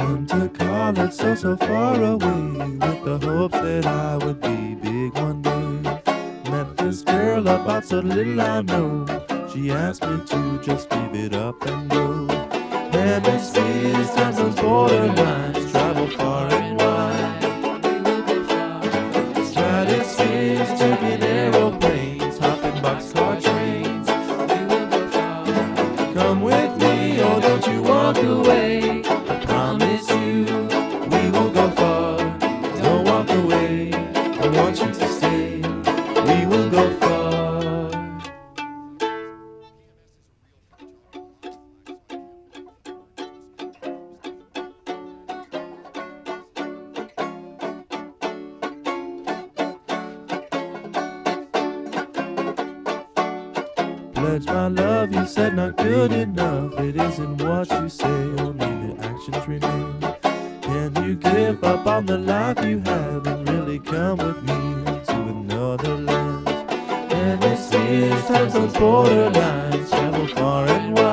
Went to college so far away with the hopes that I would be big one day. Met this girl about so little I know. She asked me to just give it up and go. Hemispheres, time zones, borderlines, travel far and wide. Stratospheres, taking aeroplanes, hopping boxcar trains. Come with me, or don't you walk away. I promise you, we will go far. Don't walk away, I want you to stay. We will go far. Pledge my love, you said not good enough. It isn't what you say, only the actions remain. Can you give up on the life you have and really come with me to another land? Hemispheres, time zones, borderlines, travel far and wide.